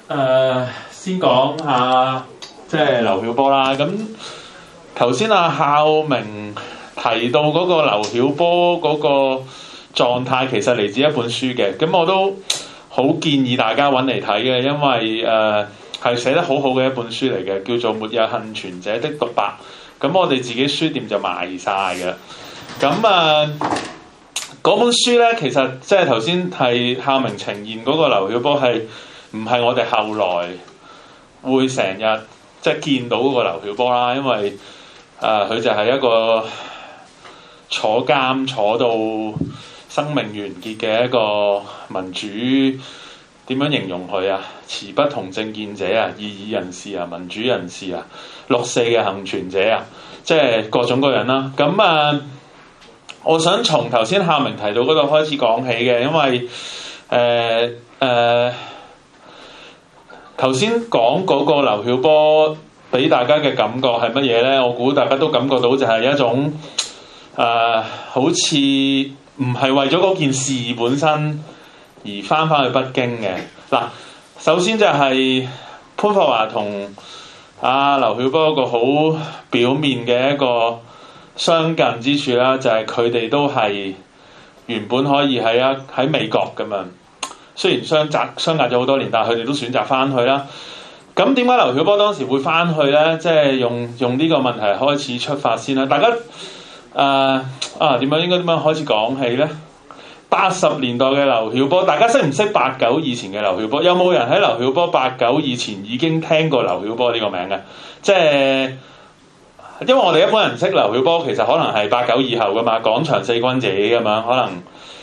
先講下即係劉曉波啦。咁頭先阿孝明提到嗰個劉曉波嗰個狀態，其實嚟自一本書嘅。咁我都好建議大家揾嚟睇嘅，因為係寫得好好嘅一本書嚟嘅，叫做《沒有幸存者的獨白》。咁我哋自己書店就賣晒嘅。咁嗰本書咧，其實即係頭先係孝明呈現嗰個劉曉波係唔係我哋後來會成日即係見到嗰個劉曉波啦？因為佢就係一個坐監坐到生命完結嘅一個民主，點樣形容佢啊？持不同政見者啊，異議人士啊，民主人士啊，6·4嘅幸存者啊，即係各種各人啦。咁我想從頭先孝明提到嗰度開始講起嘅，因為頭先講嗰個劉曉波俾大家嘅感覺係乜嘢咧？我估大家都感覺到就係一種好似唔係為咗嗰件事本身而翻去北京嘅。嗱，首先就係潘霍華同劉曉波一個好表面嘅一個相近之處啦，就係佢哋都係原本可以喺美國咁樣，雖然相隔咗好多年，但係佢哋都選擇翻去啦。咁點解劉曉波當時會翻去咧？即係用呢個問題開始出發先啦。大家應該點樣開始講起咧？80年代嘅劉曉波，大家識唔識89以前嘅劉曉波？有冇人喺劉曉波89以前已經聽過劉曉波呢個名嘅？即係因為我哋一般人識劉曉波，其實可能係89以後噶嘛，廣場四君子咁樣，可能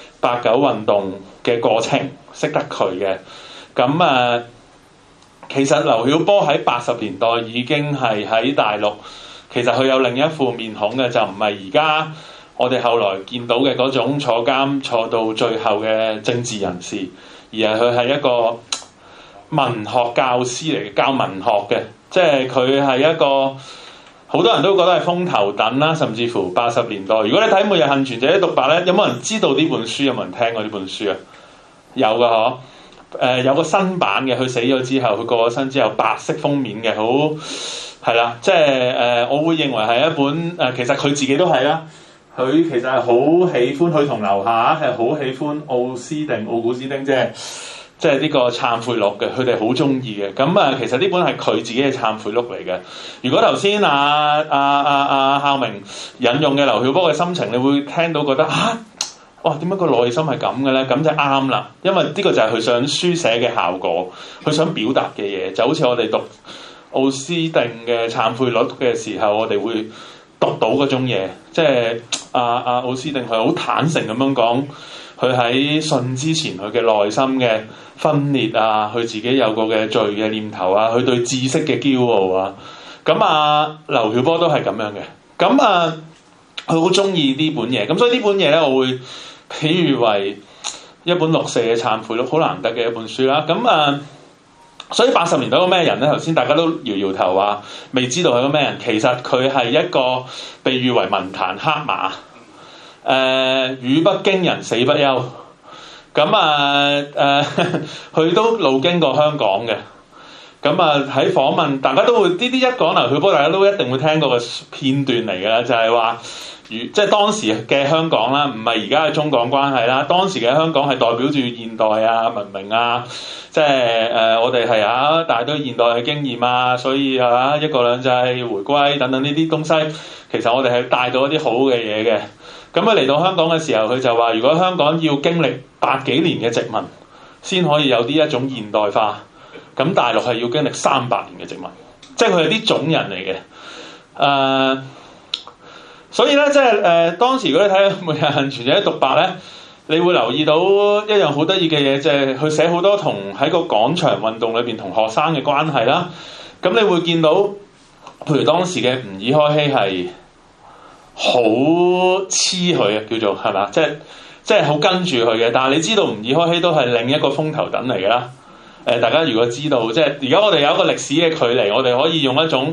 89運動嘅過程識得佢嘅。咁其實劉曉波喺80年代已經係喺大陸，其實佢有另一副面孔嘅，就唔係而家我哋後來見到嘅嗰種坐監坐到最後嘅政治人士，而係佢係一個文學教師嚟嘅，教文學嘅，即係佢係一個好多人都覺得係風頭躉啦，甚至乎80年代。如果你睇《每日幸存者的獨白》咧，有冇人知道呢本書？有冇人聽過呢本書啊？有㗎嗬。有個新版嘅，佢死咗之後，佢過咗身之後，白色封面嘅，好係啦，即係我會認為係一本其實佢自己都係啦，佢其實係好喜歡，佢同劉夏係好喜歡奧古斯丁，即係呢個懺悔錄嘅，佢哋好中意嘅。咁其實呢本係佢自己嘅懺悔錄嚟嘅。如果頭先孝明引用嘅劉曉波嘅心情，你會聽到覺得哇！點解個內心係咁嘅咧？咁就啱啦，因為呢個就係佢想書寫嘅效果，佢想表達嘅嘢，就好似我哋讀奧斯定嘅懺悔錄嘅時候，我哋會讀到嗰種嘢，即係奧斯定佢好坦誠咁樣講，佢喺信之前佢嘅內心嘅分裂啊，佢自己有過嘅罪嘅念頭啊，佢對知識嘅驕傲啊，咁劉曉波都係咁樣嘅，咁佢好中意呢本嘢，咁所以呢本嘢咧，我會比喻為一本6·4嘅懺悔錄，好難得嘅一本書啦。咁所以80年代個咩人咧？頭先大家都搖搖頭話未知道係個咩人。其實佢係一個被譽為文壇黑馬，語不驚人死不休。咁佢都路經過香港嘅。咁喺訪問，大家都會一講劉曉波，大家都一定會聽過嘅片段嚟嘅啦，就係話，即係當時嘅香港啦，唔係而家嘅中港關係啦。當時嘅香港係代表住現代啊、文明啊，即係我哋係一大堆現代嘅經驗啊，所以一國兩制、回歸等等呢啲東西，其實我哋係帶到一啲好嘅嘢嘅。咁佢嚟到香港嘅時候，佢就話：如果香港要經歷80幾年嘅殖民，先可以有啲一種現代化。咁大陸係要經歷300年嘅殖民，即係佢係啲種人嚟嘅。所以咧，即係當時如果你睇《每日幸存者的獨白》咧，你會留意到一樣好得意嘅嘢，即係佢寫好多同喺個廣場運動裏邊同學生嘅關係啦。咁你會見到，譬如當時嘅吾爾開希係好黐佢啊，叫做係嘛？即係好跟住佢嘅。但係你知道吾爾開希都係另一個風頭躉嚟㗎啦。大家如果知道，即係而家我哋有一個歷史嘅距離，我哋可以用一種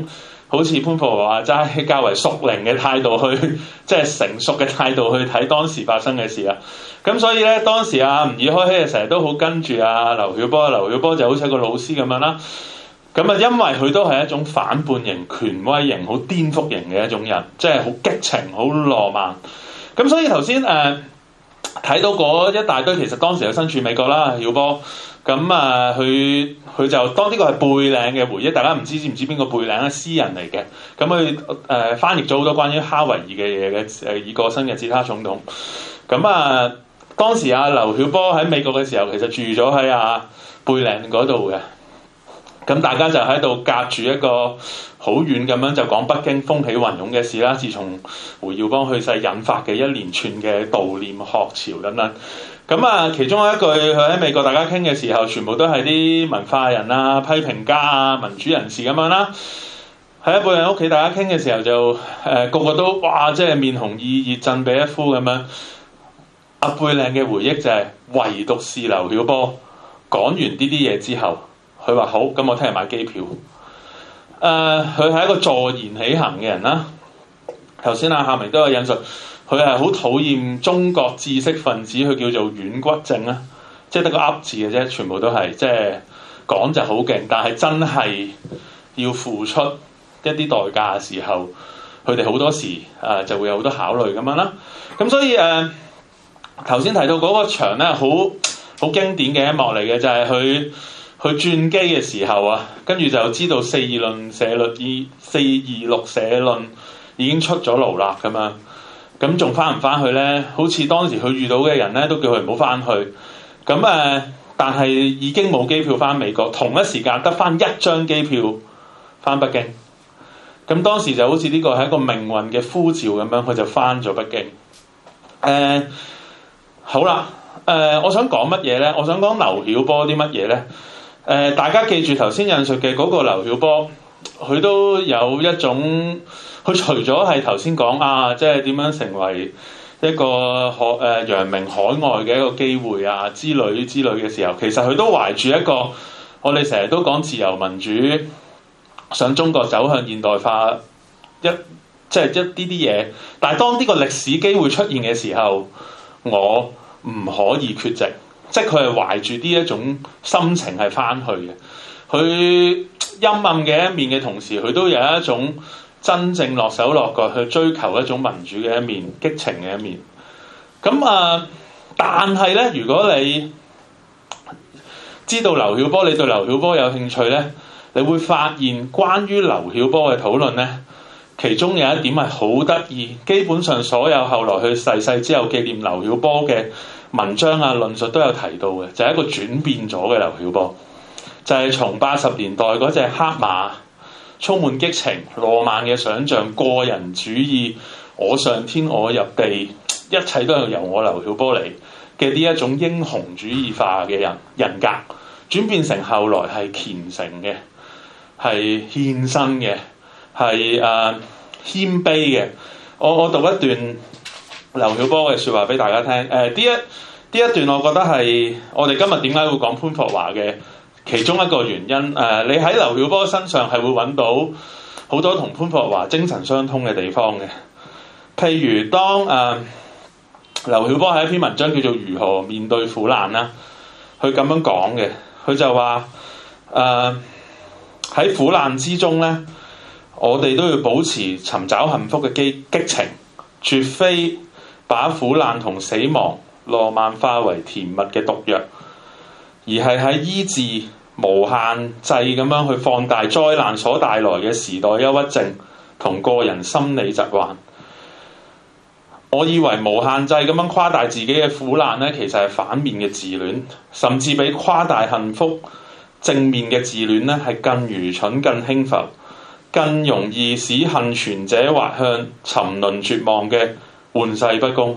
好似潘霍華話齋，較為屬靈嘅態度去，即係成熟嘅態度去睇當時發生嘅事啊。咁所以咧，當時阿吾爾開希成日都好跟住阿劉曉波，劉曉波就好似一個老師咁樣啦。咁啊，因為佢都係一種反叛型、權威型、好顛覆型嘅一種人，即係好激情、好浪漫。咁所以頭先睇到嗰一大堆，其實當時有身處美國啦，曉波。咁啊，佢就當呢個係貝嶺嘅回憶，大家唔知邊個貝嶺咧？詩人嚟嘅。咁佢翻譯咗好多關於哈維爾嘅嘢嘅，已過身嘅捷克總統。咁啊，當時阿劉曉波喺美國嘅時候，其實住咗喺貝嶺嗰度嘅。咁大家就喺度隔住一個好遠咁樣就講北京風起雲湧嘅事啦。自從胡耀邦去世引發嘅一連串嘅悼念學潮等等。咁啊，其中一句佢喺美國大家傾嘅時候，全部都係啲文化人啊、批評家啊、民主人士咁樣啦。喺貝嶺屋企大家傾嘅時候就個個都哇，即係面紅耳熱、振臂一呼咁樣。阿貝嶺嘅回憶就係唯獨是劉曉波講完呢啲嘢之後。佢話好，咁我聽日買機票。佢係一個坐言起行嘅人啦。頭先夏明都有引述，佢係好討厭中國知識分子，佢叫做軟骨症啦，即係得個噏字嘅啫，全部都係即係講就好勁，但係真係要付出一啲代價嘅時候，佢哋好多時就會有好多考慮咁樣啦。咁所以頭先提到嗰個場咧，好經典嘅一幕嚟嘅，就係佢轉機嘅時候啊，跟住就知道426社論已經出咗爐啦咁樣，咁仲翻唔翻去咧？好似當時佢遇到嘅人咧，都叫佢唔好翻去。咁但係已經冇機票翻美國，同一時間得翻一張機票翻北京。咁當時就好似呢個係一個命運嘅呼召咁樣，佢就翻咗北京。好啦，我想講乜嘢咧？我想講劉曉波啲乜嘢咧？大家記住頭先引述嘅嗰個劉曉波，佢都有一種，佢除咗係頭先講即係點樣成為一個揚名海外嘅一個機會之類嘅時候，其實佢都懷住一個我哋成日都講自由民主，想中國走向現代化即係一啲嘢。但係當呢個歷史機會出現嘅時候，我唔可以缺席。即係佢係懷住呢一種心情係翻去嘅，佢陰暗嘅一面嘅同時，佢都有一種真正落手落腳去追求一種民主嘅一面、激情嘅一面。咁但係咧，如果你知道劉曉波，你對劉曉波有興趣咧，你會發現關於劉曉波嘅討論咧，其中有一點係好得意。基本上所有後來佢逝世之後紀念劉曉波嘅文章論述都有提到嘅，就係一個轉變咗嘅劉曉波，就係從80年代嗰隻黑馬，充滿激情、浪漫嘅想像、個人主義、我上天我入地，一切都係由我劉曉波嚟嘅呢一種英雄主義化嘅人格，轉變成後來係虔誠嘅，係獻身嘅，係謙卑嘅。我讀一段劉曉波嘅説話俾大家聽。呢一段我覺得係我哋今日點解會講潘霍華嘅其中一個原因。你喺劉曉波身上係會揾到好多同潘霍華精神相通嘅地方嘅。譬如當劉曉波喺一篇文章叫做《如何面對苦難》啦，佢咁樣講嘅，佢就話喺苦難之中咧，我哋都要保持尋找幸福嘅激情，絕非把苦難同死亡浪漫化為甜蜜嘅毒藥，而係喺醫治無限制咁樣去放大災難所帶來嘅時代憂鬱症同個人心理疾患。我以為無限制咁樣誇大自己嘅苦難咧，其實係反面嘅自戀，甚至比誇大幸福正面嘅自戀咧係更愚蠢、更輕浮、更容易使幸存者滑向沉淪絕望嘅玩世不恭。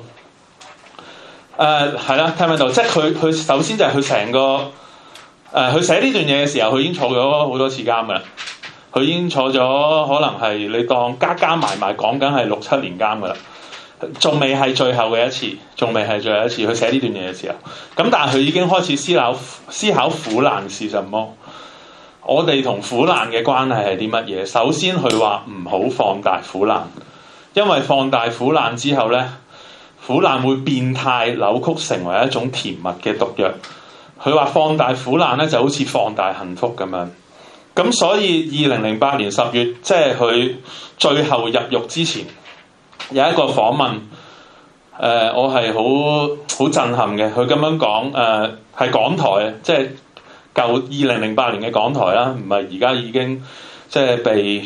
係啦，聽唔聽到？即係佢首先就係佢成個佢寫呢段嘢嘅時候，佢已經坐咗好多次監㗎啦。佢已經坐咗可能係你當加埋講緊係6-7年監㗎啦。仲未係最後嘅一次，佢寫呢段嘢嘅時候，咁但係佢已經開始思考苦難是什麼。 我哋同苦難嘅關係係啲乜嘢？首先佢話唔好放大苦難，因為放大苦難之後呢，苦難會變態扭曲成為一種甜蜜嘅毒藥。佢話放大苦難呢就好似放大幸福咁樣。咁所以2008年10月，即係佢最後入獄之前，有一個訪問，我係好震撼嘅。佢咁樣講，係港台，即係舊2008年嘅港台啦，唔係而家已經即係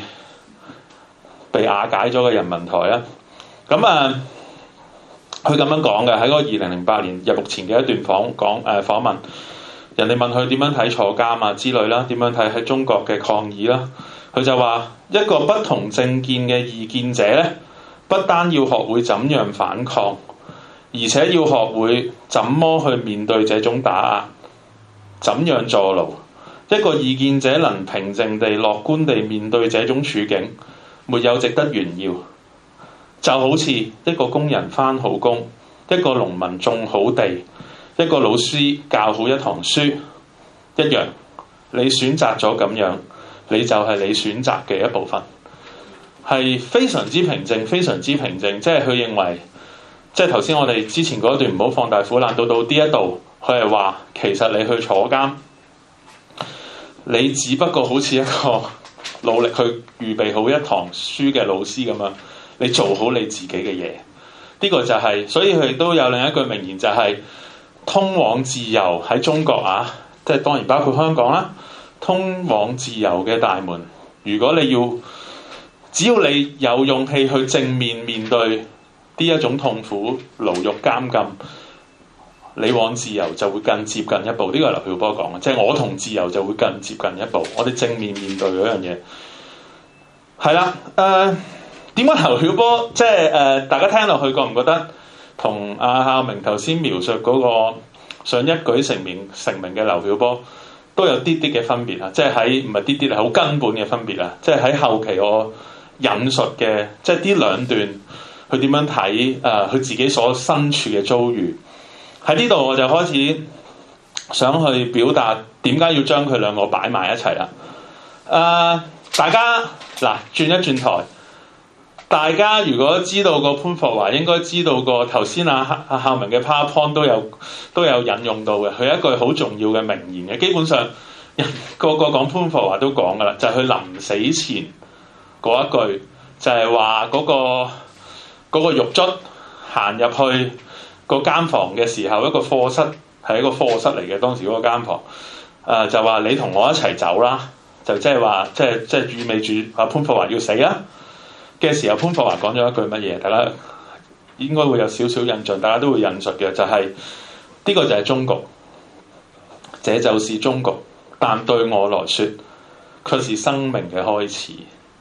被瓦解咗嘅人民台啦。咁佢咁樣講嘅，喺嗰個2008年入獄前嘅一段訪問。人哋問佢點樣睇坐監啊之類啦，點樣睇喺中國嘅抗議啦，佢就話一個不同政見嘅異見者咧，不單要學會怎樣反抗，而且要學會怎麼去面對這種打壓，怎樣坐牢。一個異見者能平靜地、樂觀地面對這種處境，沒有值得炫耀。就好似一個工人返好工，一個農民種好地，一個老師教好一堂書一樣，你選擇咗咁樣，你就係你選擇嘅一部分，係非常之平靜，非常之平靜。即係佢認為，即係頭先我哋之前嗰一段唔好放大苦難，到呢一度，佢係話其實你去坐監，你只不過好似一個努力去預備好一堂書嘅老師咁樣，你做好你自己嘅嘢。呢個就係，所以佢亦都有另一句名言，就係通往自由喺中國啊，即係當然包括香港啦。通往自由嘅大門，如果你只要你有勇氣去正面面對呢一種痛苦、牢獄監禁，你往自由就會更接近一步。呢個係劉曉波講嘅，即係我同自由就會更接近一步。我哋正面面對嗰樣嘢係啦。點解劉曉波即係大家聽落去覺唔覺得同阿孝明頭先描述嗰個想一舉成名嘅劉曉波都有啲啲嘅分別啊？即係喺唔係啲啲係好根本嘅分別啊！即係喺後期我引述嘅，即係呢兩段佢點樣睇佢自己所身處嘅遭遇。喺呢度我就開始想去表達點解要將佢兩個擺埋一齊啦。大家嗱轉一轉台。大家如果知道過潘霍華，應該知道過頭先阿孝明嘅 PowerPoint 都有引用到嘅。佢有一句好重要嘅名言嘅，基本上個個講潘霍華都講噶啦，就係佢臨死前嗰一句，就係話嗰個獄卒行入去個間房嘅時候，一個課室係一個課室嚟嘅，當時嗰個間房，就話你同我一齊走啦，就即係話即係意味住阿潘霍華要死啦嘅時候，潘霍華講咗一句乜嘢？大家應該會有少少印象，大家都會引述嘅，就係呢個就係終局，這就是終局，但對我來說卻是生命嘅開始。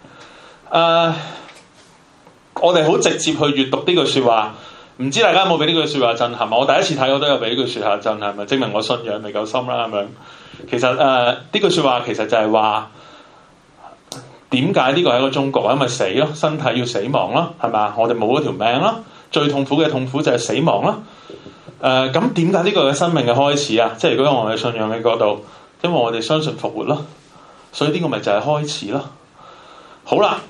我哋好直接去閱讀呢句説話，唔知大家有冇俾呢句説話震撼？我第一次睇我都有俾呢句説話震撼，咪證明我信仰未夠深啦咁樣。其實呢句説話其實就係話，點解呢個係一個終局？因為死咯，身體要死亡咯，係咪？我哋冇嗰條命咯，最痛苦嘅痛苦就係死亡咯。咁點解呢個係生命嘅開始啊？即係如果我哋信仰嘅角度，因為我哋相信復活咯，所以呢個咪就係開始咯。好啦，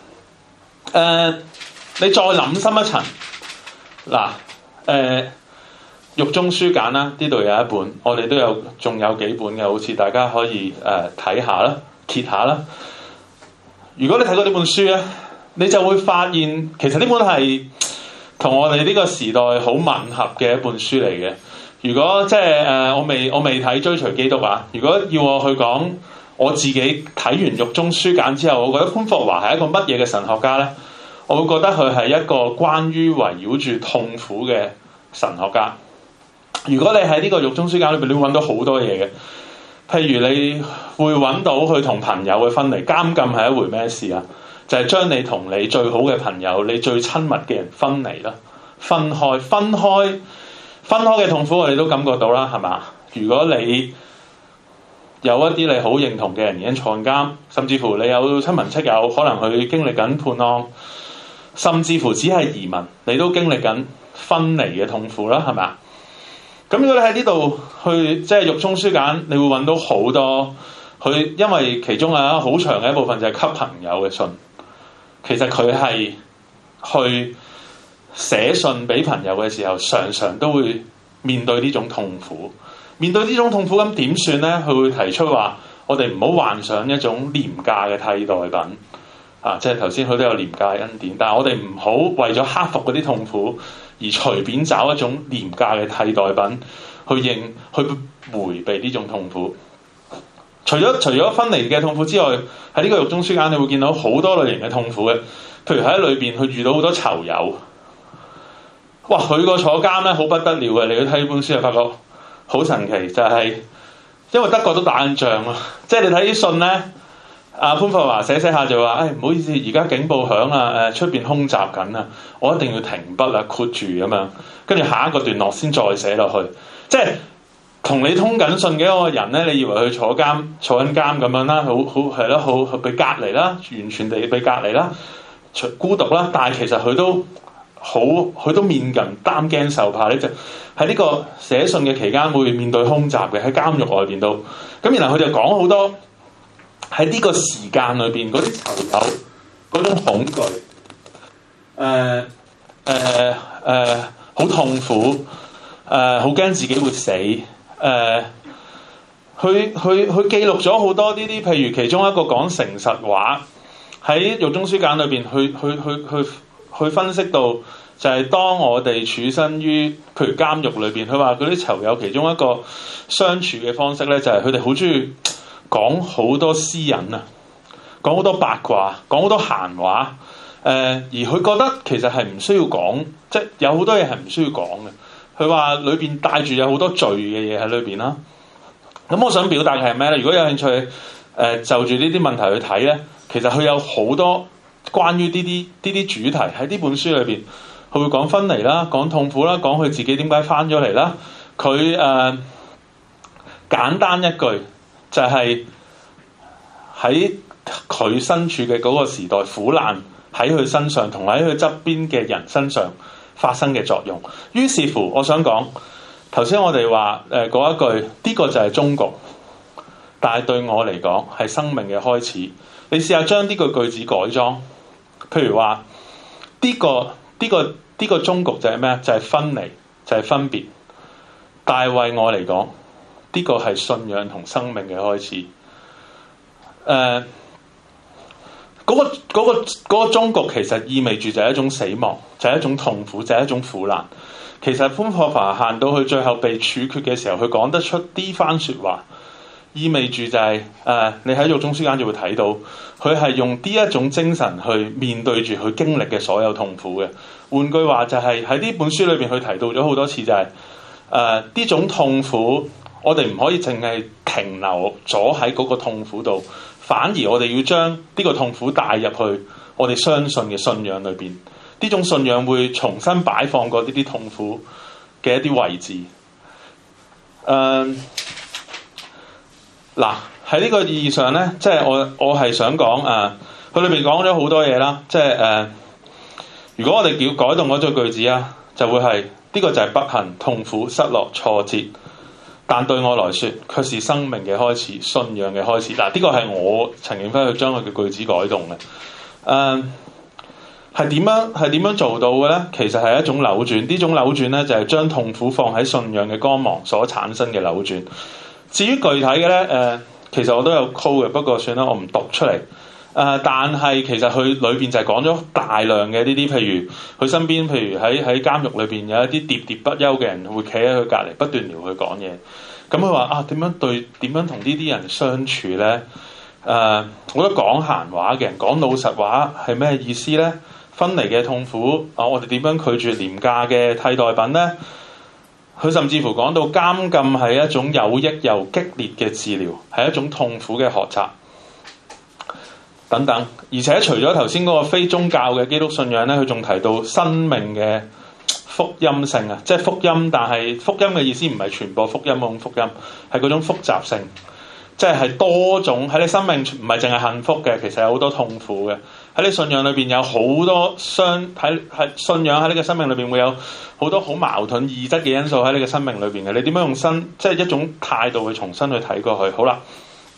你再諗深一層，嗱，獄中書簡啦，呢度有一本，我哋都有，仲有幾本嘅，好似大家可以睇下啦，揭下啦。如果你睇過呢本書咧，你就會發現其實呢本係同我哋呢個時代好吻合嘅一本書嚟嘅。如果即係我未睇《追隨基督》啊，如果要我去講我自己睇完獄中書簡之後，我覺得潘霍華係一個乜嘢嘅神學家咧？我會覺得佢係一個關於圍繞住痛苦嘅神學家。如果你喺呢個獄中書簡裏邊，你會揾到好多嘢嘅。譬如你會揾到佢同朋友嘅分離，監禁係一回咩事啊？就係將你同你最好嘅朋友、你最親密嘅人分離啦，分開嘅痛苦，我哋都感覺到啦，係嘛？如果你有一啲你好認同嘅人已經坐監，甚至乎你有親朋戚友可能佢經歷緊判案，甚至乎只係移民，你都經歷緊分離嘅痛苦啦，係咪啊？咁如果你喺呢度去即係獄中書簡，你會揾到好多佢因為其中好長嘅一部分就係給朋友嘅信，其實佢係去寫信俾朋友嘅時候，常常都會面對呢種痛苦。面對呢種痛苦咁點算呢？佢會提出話：我哋唔好幻想一種廉價嘅替代品即係頭先佢都有廉價嘅恩典，但係我哋唔好為咗克服嗰啲痛苦而隨便找一種廉價嘅替代品去迴避呢種痛苦。除咗分離嘅痛苦之外，喺呢個獄中書簡你會見到好多類型嘅痛苦嘅，譬如喺裏邊佢遇到好多囚友。哇！佢個坐監咧好不得了嘅，你去睇呢本書就發覺好神奇，就係因為德國都打緊仗啊，即係你睇啲信咧，潘霍華寫下就話：唔好意思，而家警報響啊，出邊空襲緊啊，我一定要停筆啊，括住咁樣，跟住下一個段落先再寫落去，即係同你通緊信嘅一個人咧，你以為佢坐緊監咁樣啦，好係咯，好被隔離啦，完全地被隔離啦，孤獨啦，但係其實佢都面臨擔驚受怕咧，就喺呢個寫信嘅期間會面對空襲嘅，喺監獄外邊都咁，然後佢就講好多喺呢個時間裏邊嗰啲囚友嗰種恐懼，好痛苦，好驚自己會死，佢記錄咗好多呢啲，譬如其中一個講誠實話喺獄中書簡裏邊，去分析到就係當我哋處身於譬如監獄裏邊，佢話嗰啲囚友其中一個相處嘅方式咧，就係佢哋好中意講好多私隱啊，講好多八卦，講好多閒話，而佢覺得其實係唔需要講，即係有好多嘢係唔需要講嘅。佢話裏邊帶住有好多罪嘅嘢喺裏邊啦。咁我想表達嘅係咩咧？如果有興趣就住呢啲問題去睇咧，其實佢有好多關於呢啲主題喺呢本書裏邊，佢會講分離啦，講痛苦啦，講佢自己點解翻咗嚟啦。佢簡單一句就係喺佢身處嘅嗰個時代，苦難喺佢身上同喺佢側邊嘅人身上發生嘅作用。於是乎，我想講頭先我哋話嗰一句，呢個就係終局，但係對我嚟講係生命嘅開始。你試下將呢個句子改裝，譬如話呢個終局就係咩？就係分離，就係分別。但係為我嚟講，呢個係信仰同生命嘅開始。嗰個終局其實意味住就係一種死亡，就係一種痛苦，就係一種苦難。其實潘霍華行到去最後被處決嘅時候，佢講得出呢番説話，意味住就係你喺獄中書簡就會睇到，佢係用呢一種精神去面對住佢經歷嘅所有痛苦嘅。換句話就係喺呢本書裏邊，佢提到咗好多次就係呢種痛苦，我哋唔可以淨係停留咗喺嗰個痛苦度，反而我哋要將呢個痛苦帶入去我哋相信嘅信仰裏邊。呢種信仰會重新擺放過呢啲痛苦嘅一啲位置。嗱，喺呢個意義上咧，即係我係想講佢裏邊講咗好多嘢啦。即係如果我哋要改動嗰句句子啊，就會係呢個就係不幸、痛苦、失落、挫折，但對我來說卻是生命嘅開始、信仰嘅開始。嗱，呢個係我陳景輝去將佢嘅句子改動嘅。係點樣做到嘅咧？其實係一種扭轉，呢種扭轉咧就係將痛苦放喺信仰嘅光芒所產生嘅扭轉。至於具體嘅咧，其實我都有 call 嘅，不過算啦，我唔讀出嚟。但係其實佢裏邊就係講咗大量嘅呢啲，譬如佢身邊，譬如喺監獄裏邊有一啲喋喋不休嘅人會企喺佢隔離不斷撩佢講嘢。咁佢話點樣同呢啲人相處咧？我覺得講閒話嘅人講老實話係咩意思咧？分離嘅痛苦我哋點樣拒絕廉價嘅替代品呢？佢甚至乎講到監禁係一種有益又激烈嘅治療，係一種痛苦嘅學習等等。而且除咗頭先嗰個非宗教嘅基督信仰咧，佢仲提到生命嘅福音性啊，即係福音，但係福音嘅意思唔係傳播福音嗰種福音，係嗰種複雜性，即係多種喺你生命唔係淨係幸福嘅，其實有好多痛苦嘅。喺你信仰裏邊有好多喺信仰喺你嘅生命裏邊會有好多好矛盾異質嘅因素喺你嘅生命裏邊嘅。你點樣用即係一種態度去重新去睇過去？好啦，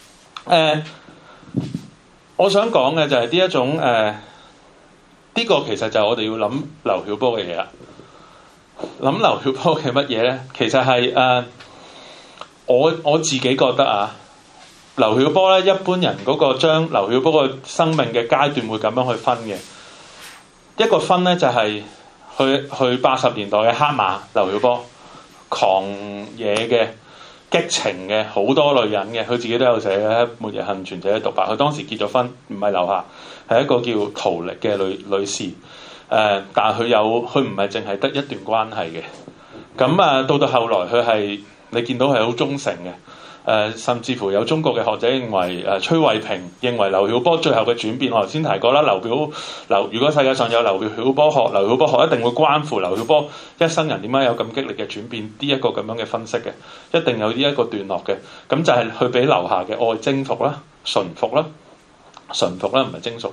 我想講嘅就係呢一種呢個其實就係我哋要諗劉曉波嘅嘢啦。諗劉曉波嘅乜嘢咧？其實係我自己覺得啊，劉曉波咧，一般人嗰個將劉曉波個生命嘅階段會咁樣去分嘅。一個分咧就係去80年代嘅黑馬劉曉波，狂野嘅、激情嘅，好多女人嘅，佢自己都有寫嘅《末日幸存者的獨白》。佢當時結咗婚，唔係劉霞，係一個叫陶力嘅女士。但係佢唔係淨係得一段關係嘅。咁到後來佢係你見到係好忠誠嘅。甚至乎有中國嘅學者認為，崔慧平認為劉曉波最後嘅轉變，我頭先提過啦。如果世界上有劉曉波學一定會關乎劉曉波一生人點解有咁激烈嘅轉變，呢一個咁樣嘅分析嘅，一定有呢一個段落嘅。咁就係佢俾劉霞嘅愛征服啦、馴服啦，唔係征服。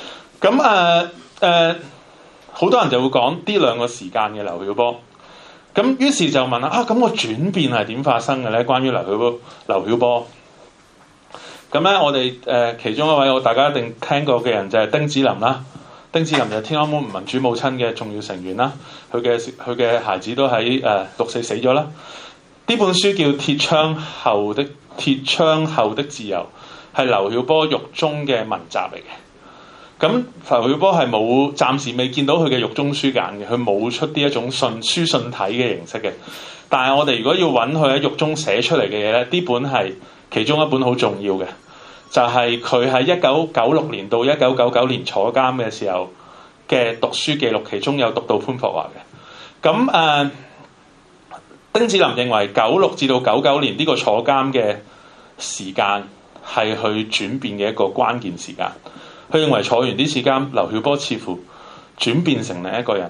咁好多人就會講呢兩個時間嘅劉曉波。咁於是就問啦，咁個轉變係點發生嘅咧？關於劉曉波，咁咧我哋其中一位大家一定聽過嘅人就係丁子霖啦。丁子霖就係天安門民主母親嘅重要成員啦。佢嘅孩子都喺6·4死咗啦。呢本書叫《鐵窗後的自由》，係劉曉波獄中嘅文集嚟嘅。咁劉曉波係暫時未見到佢嘅獄中書簡嘅，佢冇出呢一種書信體嘅形式嘅。但係我哋如果要揾佢喺獄中寫出嚟嘅嘢咧，呢本係其中一本好重要嘅，就係佢喺1996年到1999年坐監嘅時候嘅讀書記錄，其中有讀到潘霍華嘅。咁丁子霖認為96至到99年呢個坐監嘅時間係佢轉變嘅一個關鍵時間。佢認為坐完呢次監，劉曉波似乎轉變成另一個人。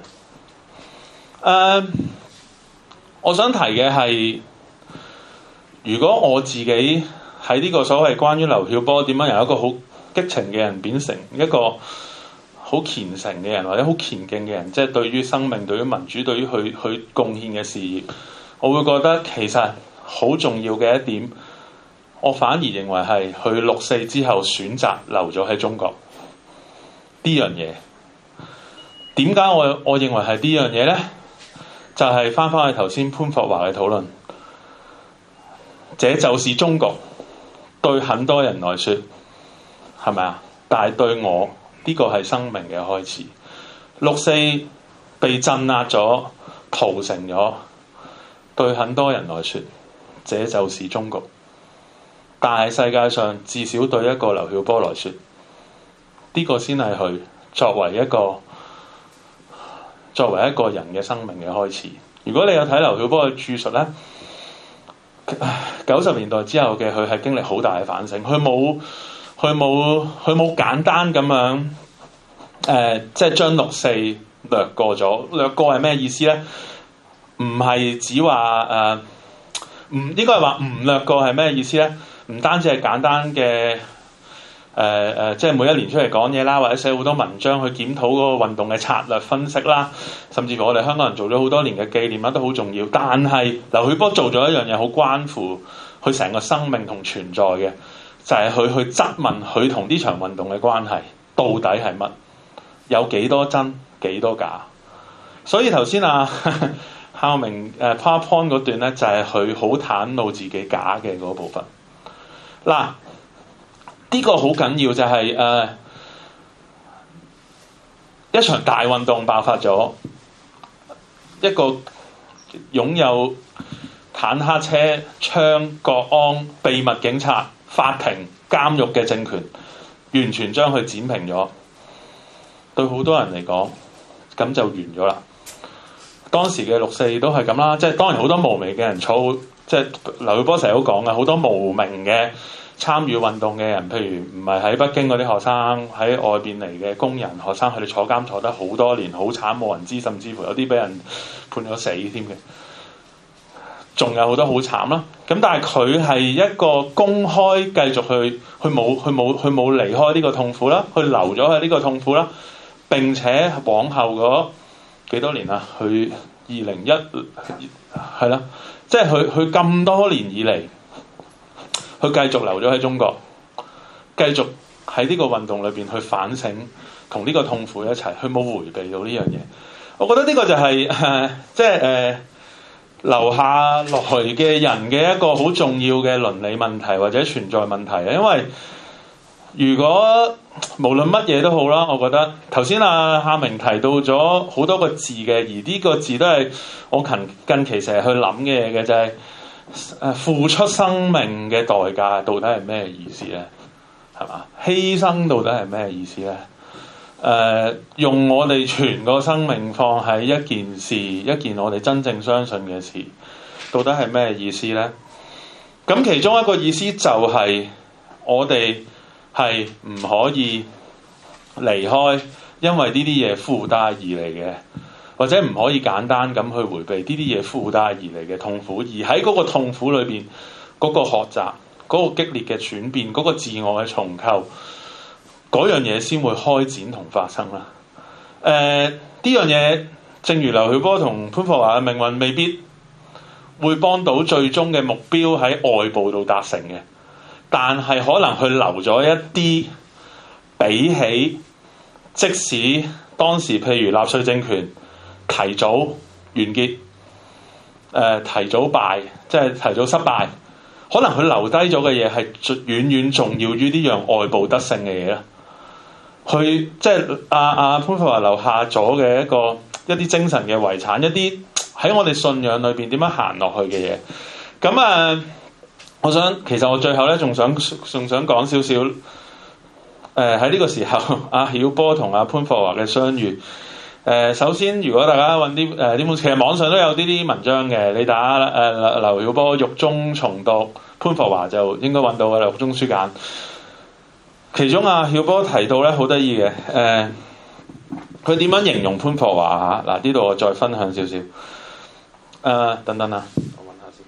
我想提嘅係，如果我自己喺呢個所謂關於劉曉波點樣由一個好激情嘅人變成一個好虔誠嘅人，或者好虔敬嘅人，即係對於生命、對於民主、對於佢貢獻嘅事業，我會覺得其實好重要嘅一點，我反而認為係佢6·4之後選擇留咗喺中國。呢樣嘢點解我認為係呢樣嘢呢？就係翻去頭先潘霍華嘅討論，這就是中國。對很多人來說係咪啊？但係對我呢個係生命嘅開始。6·4被鎮壓咗、屠城咗，對很多人來說這就是中國。但係世界上至少對一個劉曉波來說，呢個先係佢作為一個人嘅生命嘅開始。如果你有睇劉曉波嘅著述咧，90年代之後嘅佢係經歷好大嘅反省。佢冇簡單咁樣即係將6·4略過咗。略過係咩意思咧？唔係只話唔應該係話唔略過係咩意思咧？唔單止係簡單嘅。即係每一年出嚟講嘢啦，或者寫好多文章去檢討嗰個運動嘅策略分析啦，甚至乎我哋香港人做咗好多年嘅紀念啦，都好重要。但係劉曉波做咗一樣嘢，好關乎佢成個生命同存在嘅，就係佢去質問佢同呢場運動嘅關係到底係乜，有幾多真幾多假。所以頭先孝明PowerPoint 嗰段咧，就係佢好袒露自己假嘅嗰部分。嗱。呢個好緊要，就係一場大運動爆發咗，一個擁有坦克車、槍、國安、秘密警察、法庭、監獄嘅政權，完全將佢剪平咗。對好多人嚟講，咁就完咗啦。當時嘅6·4都係咁啦，即係當然好多無名嘅人坐，即係劉曉波成日都講嘅，好多無名嘅參與運動嘅人，譬如唔係喺北京嗰啲學生，喺外邊嚟嘅工人學生，佢哋坐監坐得好多年，好慘冇人知，甚至乎有啲俾人判咗死添嘅，仲有好多好慘啦。咁但係佢係一個公開繼續去，佢冇離開呢個痛苦啦，佢留咗喺呢個痛苦啦，並且往後嗰幾多年啊，佢2001係啦，即係佢咁多年以嚟。佢繼續留咗喺中國， 繼續喺呢個運動裏邊去反省，同呢個痛苦一齊，佢冇迴避到呢樣嘢。我覺得呢個就係留下來嘅人嘅一個好重要嘅倫理問題或者存在問題啊。因為如果無論乜嘢都好啦，我覺得頭先夏明提到咗好多個字嘅，而呢個字都係我近期成日去諗嘅嘢嘅，就係付出生命嘅代價到底係咩意思咧？係嘛？犧牲到底係咩意思咧？用我哋全個生命放喺一件事，一件我哋真正相信嘅事，到底係咩意思呢？咁其中一個意思就係我哋係唔可以離開，因為呢啲嘢附帶而嚟嘅，或者唔可以簡單咁去迴避呢啲嘢附帶而嚟嘅痛苦，而喺嗰個痛苦裏邊嗰個學習，嗰個激烈嘅轉變，嗰個自我嘅重構，嗰樣嘢先會開展同發生啦。呢樣嘢正如劉曉波同潘霍華嘅命運未必會幫到最終嘅目標喺外部度達成嘅，但係可能佢留咗一啲比起即使當時譬如納粹政權提早完結，提早敗，即係提早失敗，可能佢留低咗嘅嘢係遠遠重要於呢樣外部得勝嘅嘢啦。佢即係潘霍華留下咗嘅一啲精神嘅遺產，一啲喺我哋信仰裏邊點樣行落去嘅嘢。咁其實我最後咧仲想講少少。喺呢個時候，阿曉波同阿潘霍華嘅相遇。首先，如果大家揾啲呢本，其實網上都有啲文章嘅，你打劉曉波獄中重讀潘霍華就應該揾到嘅，獄中書簡。其中曉波提到咧好得意嘅，佢點樣形容潘霍華嚇？嗱，呢度我再分享少少。等等啊，我揾下先。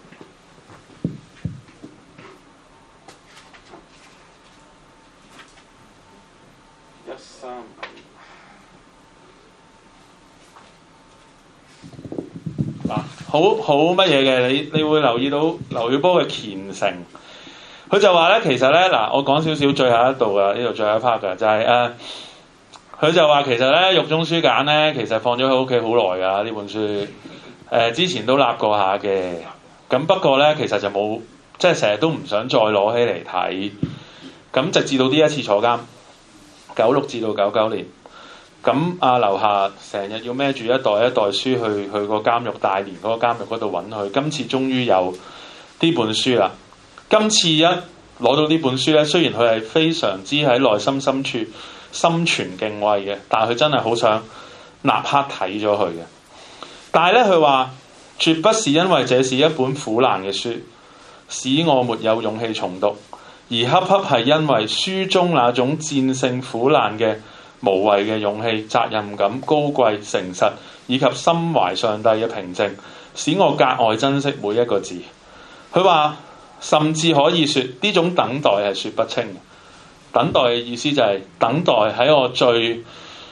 好乜嘢嘅？你會留意到劉曉波嘅虔誠。佢就話咧，其實咧我講少少最後一度啊，呢度最後一 part 嘅就係佢就話其實咧獄中書簡咧，其實放咗喺屋企好耐㗎呢本書。之前都立過下嘅，咁不過咧其實就冇，即係成日都唔想再攞起嚟睇。咁直至到呢一次坐監，96至到99年。咁劉夏成日要孭住一袋一袋書去個監獄大連嗰個監獄嗰度揾佢，今次終於有呢本書啦。今次一攞到呢本書咧，雖然佢係非常之喺內心深處心存敬畏嘅，但係佢真係好想立刻睇咗佢嘅。但係咧佢話絕不是因為這是一本苦難嘅書使我沒有勇氣重讀，而恰恰係因為書中那種戰勝苦難嘅無畏嘅勇氣、責任感、高貴、誠實以及心懷上帝嘅平靜，使我格外珍惜每一個字。佢話甚至可以說呢種等待係說不清嘅。等待嘅意思就係等待喺我最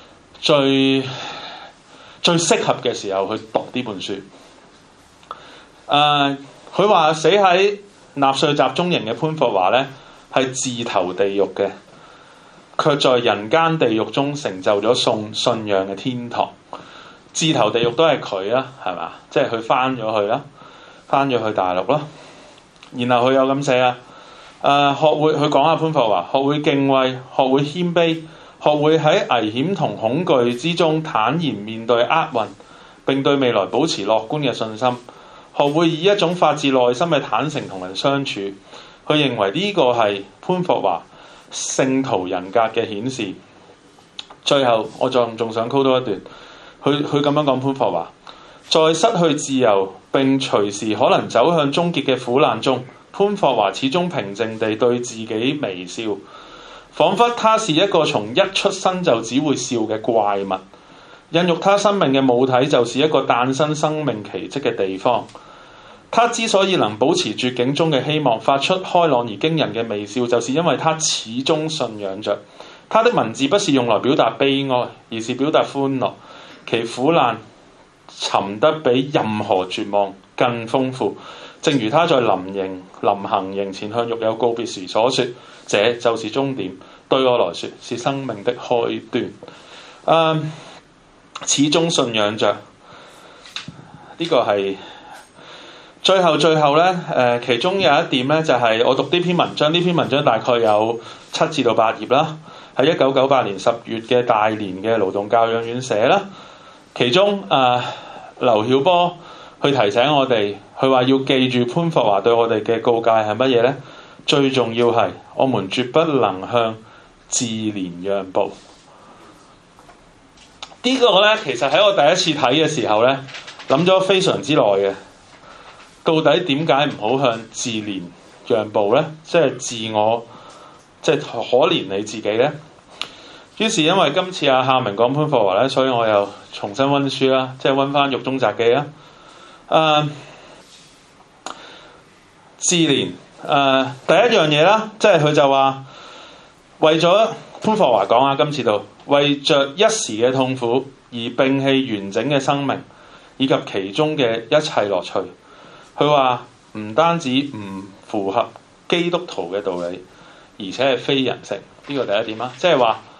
適合嘅時候去讀呢本書。佢話死喺納粹集中營嘅潘霍華呢係自投地獄嘅，卻在人間地獄中成就咗信仰嘅天堂。自投地獄都係佢啦，係嘛？即係佢翻咗去啦，翻咗去大陸啦。然後佢有咁寫學會佢講下潘霍華，學會敬畏，學會謙卑，學會喺危險同恐懼之中坦然面對厄運，並對未來保持樂觀嘅信心。學會以一種發自內心嘅坦誠同人相處。佢認為呢個係潘霍華聖徒人格嘅顯示。最後我仲想 call 多一段，佢咁樣講潘霍華，在失去自由並隨時可能走向終結嘅苦難中，潘霍華始終平靜地對自己微笑，彷彿他是一個從一出生就只會笑嘅怪物。孕育他生命嘅母體就是一個誕生生命奇蹟嘅地方。他之所以能保持絕境中嘅希望，發出開朗而驚人嘅微笑，就是因為他始終信仰着。他的文字不是用來表達悲哀，而是表達歡樂。其苦難尋得比任何絕望更豐富， 正如他在臨行刑前向獄友告別時所說，這就是終點，對我來說是生命的開端。始終信仰着，呢個係最後咧。其中有一點咧，就係我讀呢篇文章，大概有7至到8頁啦，喺1998年10月嘅大連嘅勞動教養院寫啦。其中劉曉波去提醒我哋，佢話要記住潘霍華對我哋嘅告誡係乜嘢呢？最重要係我們絕不能向自憐讓步。呢個呢，其實喺我第一次睇嘅時候呢，諗咗非常之耐嘅。到底點解唔好向自憐讓步呢？即係自我，即係可憐你自己呢？於是因為今次夏明講潘霍華呢，所以我又重新溫書啦，即係溫翻《獄中札記》啦。自憐第一樣嘢啦，即係佢就話為咗潘霍華講今次度為着一時嘅痛苦而摒棄完整嘅生命以及其中嘅一切樂趣。佢話唔單止唔符合基督徒嘅道理，而且係非人性。呢個第一點啦，即係話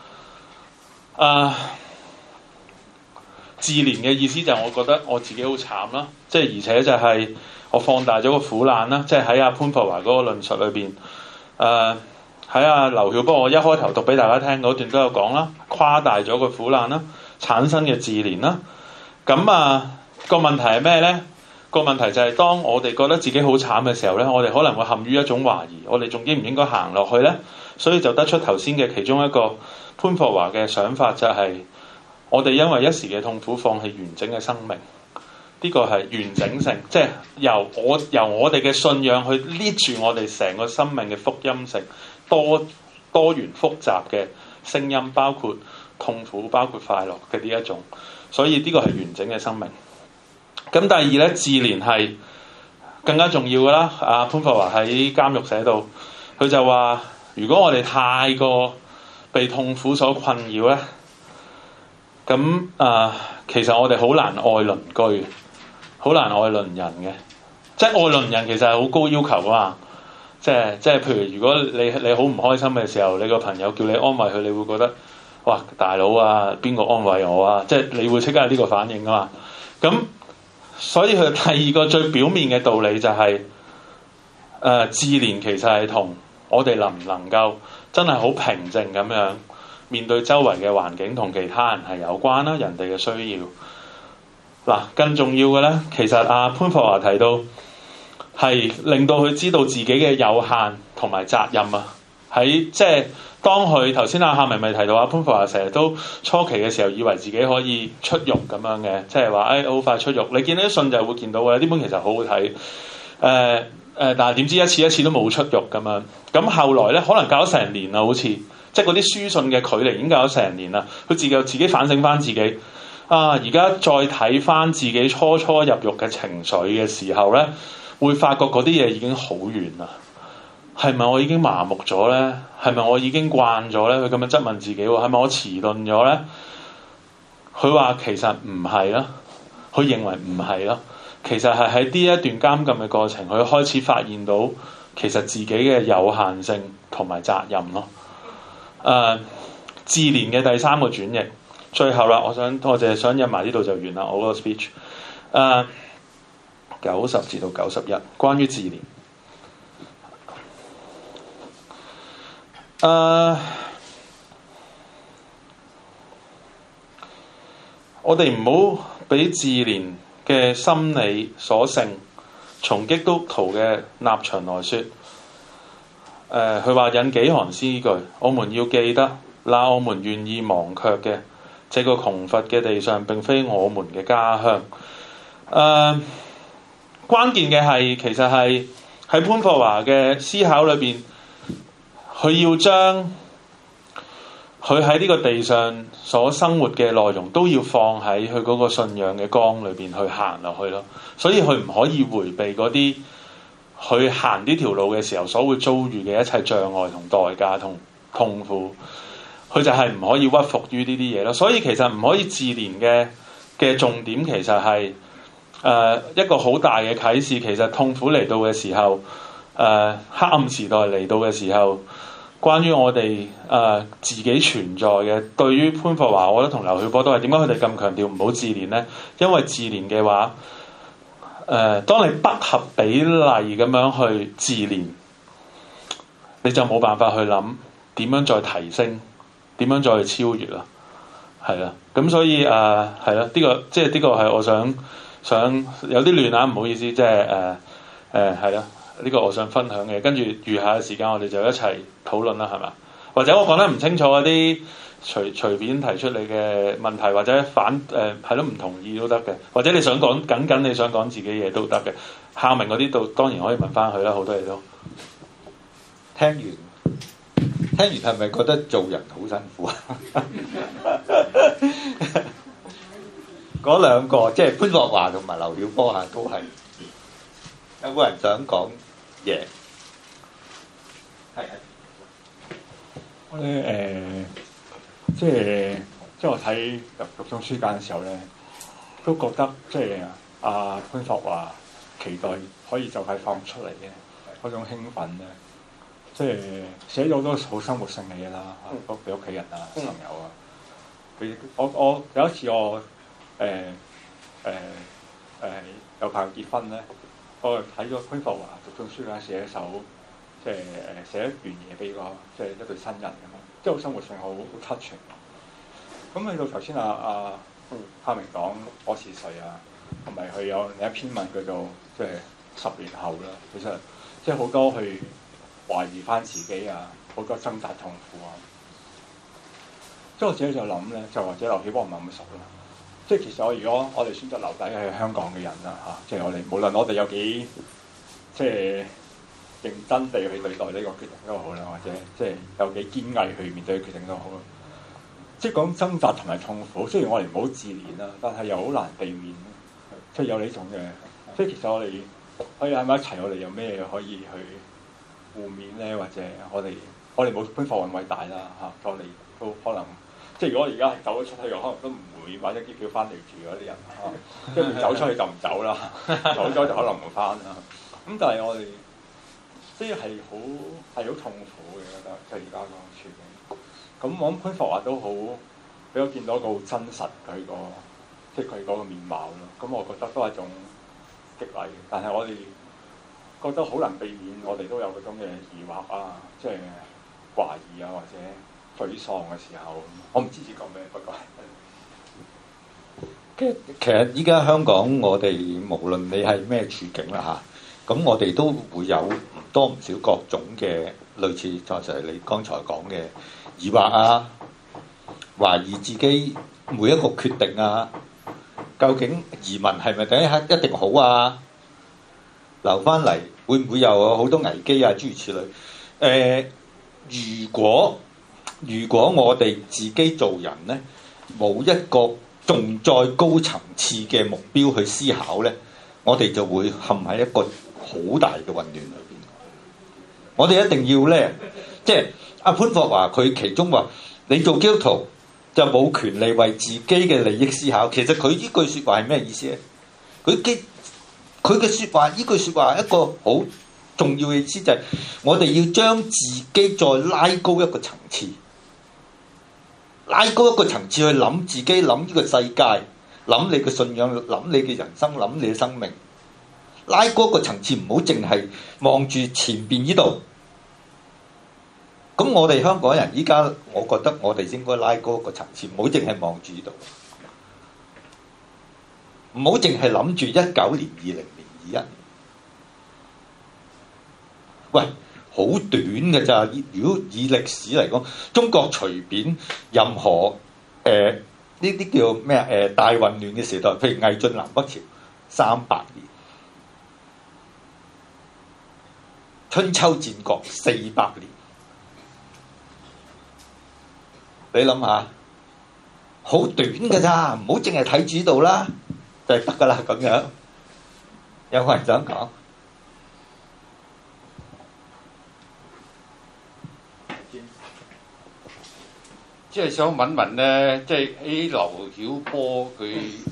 自憐嘅意思就係我覺得我自己好慘啦，即係而且就係我放大咗個苦難啦，即係喺潘霍華嗰個論述裏邊，喺劉曉波我一開頭讀俾大家聽嗰段都有講啦，誇大咗個苦難啦，產生嘅自憐啦。咁個問題係咩呢？個問題就係當我哋覺得自己好慘嘅時候呢，我哋可能會陷於一種懷疑，我哋仲應唔應該行落去呢？所以就得出頭先嘅其中一個潘霍華嘅想法，就係我哋因為一時嘅痛苦放棄完整嘅生命。呢個係完整性，即係由我哋嘅信仰去捏住我哋成個生命嘅福音性，多元複雜嘅聲音，包括痛苦，包括快樂嘅呢一種。所以呢個係完整嘅生命。咁第二咧，自憐係更加重要㗎啦。潘霍華喺監獄寫到，佢就話：如果我哋太過被痛苦所困擾咧，咁其實我哋好難愛鄰居，好難愛鄰人嘅。即係愛鄰人其實係好高要求㗎嘛。即係譬如如果你好唔開心嘅時候，你個朋友叫你安慰佢，你會覺得哇，大佬啊，邊個安慰我啊？即係你會即刻有呢個反應㗎嘛。咁所以佢第二個最表面嘅道理就係自憐其實係同我哋能唔能夠真係好平靜咁樣面對周圍嘅環境同其他人係有關啦，人哋嘅需要。嗱，更重要嘅咧，其實潘霍華提到係令到佢知道自己嘅有限同埋責任啊。喺即係當佢頭先夏明咪提到潘霍華成日都初期嘅時候以為自己可以出獄咁樣嘅，即係話好快出獄。你見到啲信就會見到嘅，呢本其實好好睇。但係點知一次一次都冇出獄咁樣。咁後來咧，可能隔咗成年啦，好似即係嗰啲書信嘅距離已經隔咗成年啦。佢自己反省翻自己而家再睇翻自己初入獄嘅情緒嘅時候咧，會發覺嗰啲嘢已經好遠啦。係咪我已經麻木咗呢？係咪我已經慣咗呢？佢咁樣質問自己喎，係咪我遲鈍咗呢？佢話其實唔係啦，佢認為唔係啦。其實係喺呢一段監禁嘅過程，佢開始發現到其實自己嘅有限性同埋責任咯。自憐嘅第三個轉譯，最後啦，我淨係想印埋呢度就完啦。我嗰個 speech 90至到91，關於自憐。我哋唔好俾自憐嘅心理所勝。從基督徒嘅立場來說，佢話引幾行詩句，我們要記得，那我們願意忘卻嘅，這個窮乏嘅地上並非我們嘅家鄉。關鍵嘅係其實係喺潘霍華嘅思考裏邊，佢要將佢喺呢個地上所生活嘅內容都要放喺佢嗰個信仰嘅光裏邊去行落去咯。所以佢唔可以迴避嗰啲去行呢條路嘅時候所會遭遇嘅一切障礙同代價同痛苦。佢就係唔可以屈服於呢啲嘢咯。所以其實唔可以自憐嘅重點其實係一個好大嘅啟示，其實痛苦嚟到嘅時候，黑暗時代嚟到嘅時候，關於我哋自己存在嘅，對於潘霍華，我覺得同劉曉波都係點解佢哋咁強調唔好自憐呢？因為自憐嘅話，當你不合比例咁樣去自憐，你就冇辦法去諗點樣再提升，點樣再去超越啦。係啦，咁所以係啦，呢個即係呢個係我想有啲亂啊，唔好意思，即係係啦，呢個我想分享嘅，跟住餘下嘅時間我哋就一齊討論啦，係嘛？或者我講得唔清楚嗰啲，隨便提出你嘅問題，或者係咯唔同意都得嘅，或者你想講緊你想講自己嘢都得嘅，孝明嗰啲度當然可以問翻佢啦，好多嘢都聽完係咪覺得做人好辛苦啊？嗰兩個即係潘霍華同埋劉曉波嚇，都係有冇人想講嘢？係我咧即係我睇入讀中書簡嘅時候咧，都覺得即係潘霍華期待可以就快放出嚟嘅嗰種興奮咧。即係寫咗好多好生活性嘅嘢啦，俾屋企人啊、朋友啊。我有一次我有朋友結婚咧，我睇咗潘霍華讀中書嗰陣寫一首，即係寫一段嘢俾個即係一對新人咁樣，即係好生活性好 touching。咁去到頭先夏明講我是誰啊，同埋佢有另一篇文叫做即係10年後啦，其實即係好多去懷疑翻自己啊，好多掙扎痛苦啊。即係我自己就諗咧，就或者劉曉波唔係咁熟啦。即係其實如果我哋選擇留底係香港嘅人啦嚇，即係我哋無論我哋有幾即係認真地去對待呢個決定都好啦，或者即係有幾堅毅去面對決定都好啦。即係講掙扎同埋痛苦，雖然我哋唔好自憐啦，但係又好難避免。即係有呢種嘅，即係其實我哋可以喺埋一齊，我哋有咩可以去互勉咧，或者我哋冇潘霍華偉大啦嚇，我哋都可能即係如果我而家係走咗出去，可能都唔會買咗機票翻嚟住嗰啲人嚇，即係走出去就唔走啦，走咗就可能唔翻啦。咁但係我哋即係好痛苦嘅，覺得即係而家個處境。咁我諗潘霍華都好俾我見到一個好真實即係佢嗰個面貌咯。咁我覺得都係一種激勵，但係我哋覺得好難避免，我哋都有嗰種嘅疑惑啊，即係懷疑啊，或者沮喪嘅時候。我唔知自己講咩，不過其實依家香港我哋無論你係咩處境啦嚇，咁我哋都會有唔多唔少各種嘅類似就係你剛才講嘅疑惑啊，懷疑自己每一個決定啊，究竟移民係咪第一刻一定好啊？留翻嚟會唔會有好多危機啊？諸如此類。如果我哋自己做人咧，冇一個仲再高層次嘅目標去思考咧，我哋就會陷喺一個好大嘅混亂裏邊。我哋一定要咧，即係阿潘霍華佢其中話：你做基督徒就冇權利為自己嘅利益思考。其實佢呢句説話係咩意思咧？佢嘅説話，呢句説話一個好重要嘅意思就係我哋要將自己再拉高一個層次。拉高一個層次去諗自己，諗呢個世界，諗你嘅信仰，諗你嘅人生，諗你嘅生命。拉高一個層次，唔好淨係望住前邊呢度。咁我哋香港人依家，我覺得我哋應該拉高一個層次，唔好淨係望住呢度，唔好淨係諗住19年、20年、21年。喂！好短嘅咋？如果以歷史嚟講，中國隨便任何呢啲叫咩啊？大混亂嘅時代，譬如魏晉南北朝300年，春秋戰國400年，你諗下，好短嘅咋？唔好淨係睇住呢度啦，就係得噶啦咁樣。有冇人想講？ 即係想問問咧，即係劉曉波佢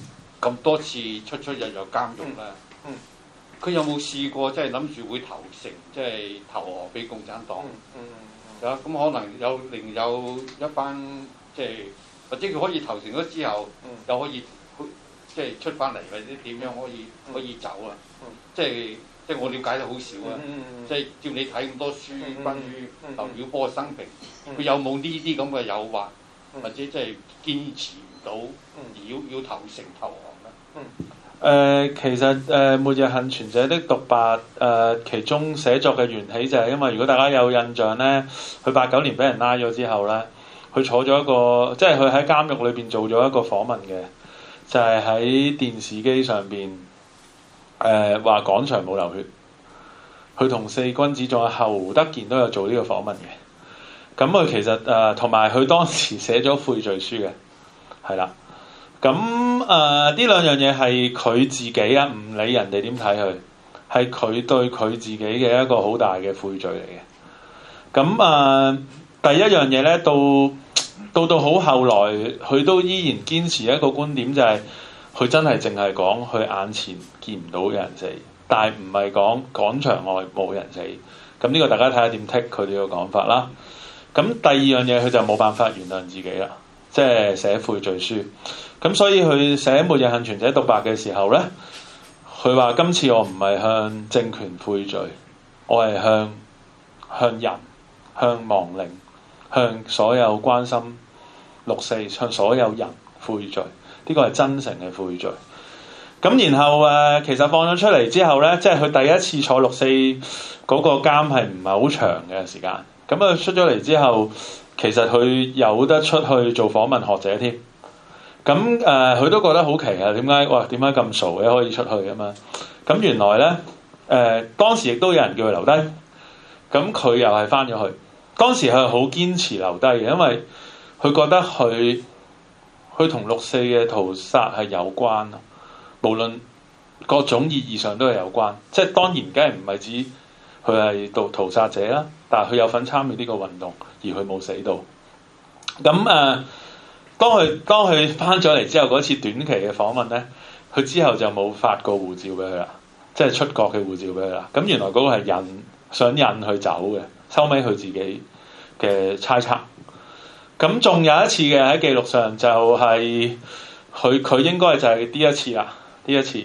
咁多次出入監獄啦。佢有冇試過即係諗住會投誠，即係投降俾共產黨？咁可能有另有一班即係或者佢可以投誠咗之後，又可以即係出翻嚟，或者點樣可以走啊？即係我了解得好少啊！即係照你睇咁多書關於劉曉波嘅生平，佢有冇呢啲咁嘅誘惑，或者即係堅持唔到要投誠投降咧？ 其實末日幸存者的獨白其中寫作嘅緣起就係因為如果大家有印象咧，佢89年俾人拉咗之後咧，佢坐咗一個，即係佢喺監獄裏邊做咗一個訪問嘅，就係喺電視機上邊話趕場冇流血，佢同四君子仲有侯德健都有做呢個訪問嘅。咁佢其實同埋佢當時寫咗悔罪書嘅，係啦。咁呢兩樣嘢係佢自己啊，唔理人哋點睇佢，係佢對佢自己嘅一個好大嘅悔罪嚟嘅。咁第一樣嘢咧，到好後來，佢都依然堅持一個觀點，就係佢真係淨係講佢眼前見唔到有人死，但係唔係講趕場外冇人死。咁呢個大家睇下點剔佢呢個講法啦。咁第二樣嘢，佢就冇辦法原諒自己啦，即係寫悔罪書。咁所以佢寫末日幸存者獨白嘅時候咧，佢話今次我唔係向政權悔罪，我係向人、向亡靈、向所有關心六四、向所有人悔罪。呢個係真誠嘅悔罪。咁然後其實放咗出嚟之後咧，即係佢第一次坐六四嗰個監係唔係好長嘅時間。咁佢出咗嚟之後，其實佢有得出去做訪問學者添。咁佢都覺得好奇啊，點解咁傻嘅可以出去啊嘛？咁原來咧當時亦都有人叫佢留低，咁佢又係翻咗去。當時佢係好堅持留低嘅，因為佢覺得佢同六四嘅屠殺係有關啊，無論各種意義上都係有關。即係當然梗係唔係指佢係屠殺者啦，但係佢有份參與呢個運動，而佢冇死到。咁當佢翻咗嚟之後，嗰次短期嘅訪問咧，佢之後就冇發過護照俾佢啦，即係出國嘅護照俾佢啦。咁原來嗰個係想引佢走嘅，收尾佢自己嘅猜測。咁仲有一次嘅喺記錄上就係佢應該就係呢一次啦，呢次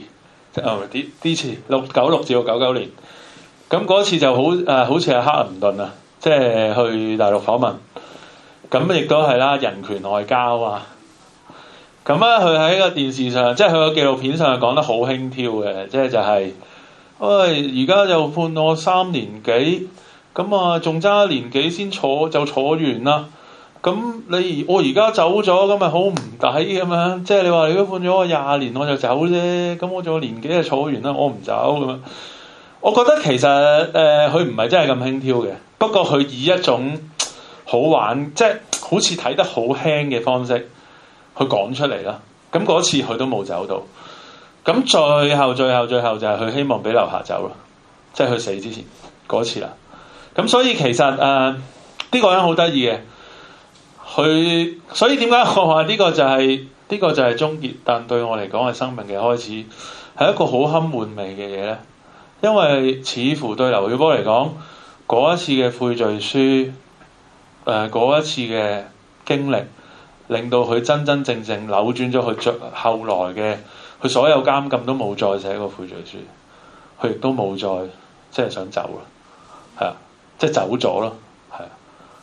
696至到99年。咁嗰次就好似係克林頓啊，即係去大陸訪問。咁亦都係啦，人權外交啊。咁咧，佢喺個電視上，即係佢個紀錄片上講得好輕佻嘅，即係而家就判我3年幾，咁啊仲爭1年幾先坐完啦。咁我而家走咗，咁咪好唔抵咁樣？即係你話如果判咗我20年我就走啫，咁我仲有1年幾就坐完啦，我唔走咁樣。我覺得其實佢唔係真係咁輕佻嘅，不過佢以一種好玩，即係好似睇得好輕嘅方式去講出嚟啦。咁嗰次佢都冇走到。咁最後就係佢希望俾劉霞走啦，即係佢死之前嗰次啦。咁所以其實呢個人好得意嘅，所以點解我話呢個就係終結，但對我嚟講係生命嘅開始，係一個好堪玩味嘅嘢咧。因為似乎對劉曉波嚟講，嗰一次嘅悔罪書，嗰一次嘅經歷，令到佢真真正正扭轉咗佢後來嘅，佢所有監禁都冇再寫過悔罪書，佢亦都冇再即係想走啦，係啊，即係走咗咯，係啊。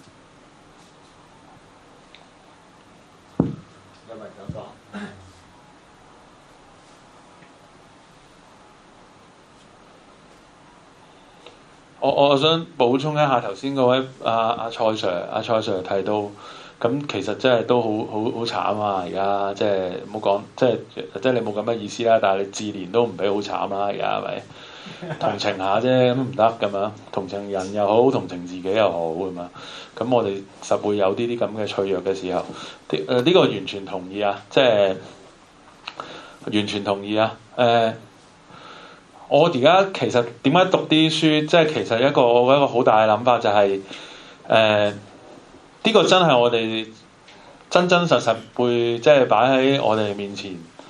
有冇人想講？ 我想補充一下頭先嗰位阿蔡 Sir 提到，咁其實真係都好慘啊！而家即係唔好講，即係你冇咁嘅意思啦。但係你自憐都唔俾好慘啦，而家係咪？同情下啫，咁唔得咁樣。同情人又好，同情自己又好咁樣。咁我哋實會有啲咁嘅脆弱嘅時候。呢個完全同意啊！即係完全同意啊！我而家其實點解讀啲書，即係其實我覺得一個好大嘅諗法就係呢個真係我哋真真實實會即係擺喺我哋面前